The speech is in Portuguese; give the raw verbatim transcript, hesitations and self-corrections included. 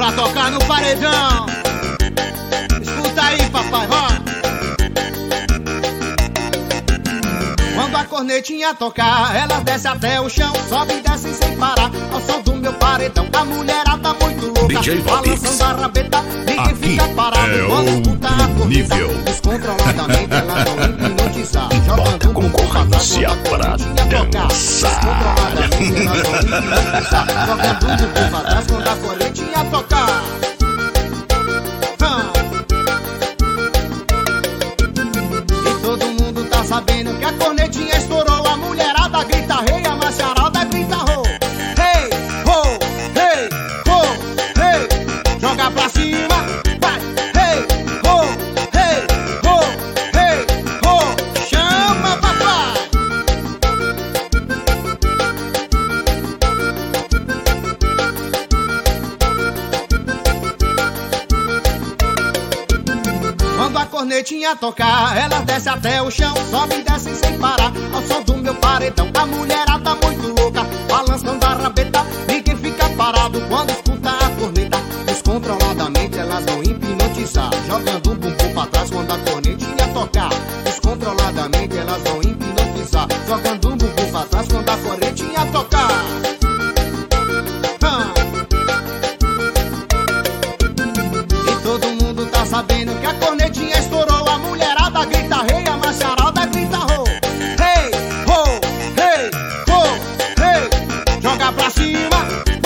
pra tocar no paredão. Escuta aí, papai, ó. Quando a cornetinha tocar, ela desce até o chão, sobe e desce sem parar, ao som do meu paredão. A mulherada muito louca, D J balançando a rabeta, ninguém aqui fica parado é quando escuta a corneta. nível. Descontroladamente elas vão hipnotizar, jogando Bota concorrência pra dançar. Descontroladamente elas vão hipnotizar, jogando um bumbum pra trás quando a cornetinha tocar. E todo mundo tá sabendo que a cornetinha estourou, a mulherada grita rei, a macharada grita ho. Hey, ho, hey, ho, hey, joga pra cima, vai, hey, ho, hey, ho, hey, ho, chama papai. Quando a cornetinha tocar, ela desce até o chão, sobe e desce sem parar, ao som do meu paredão. A mulherada muito louca, balançando a rabeta, ninguém fica parado quando escuta a corneta. Descontroladamente elas vão hipnotizar, jogando o bumbum pra trás quando a cornetinha tocar. Descontroladamente elas vão hipnotizar, jogando o bumbum pra trás quando a cornetinha tocar. Ah. E todo mundo tá sabendo que a cornetinha estourou, a mulherada grita rei, a macharada grita ho. Hey, ho, hey, ho, hey, joga pra cima,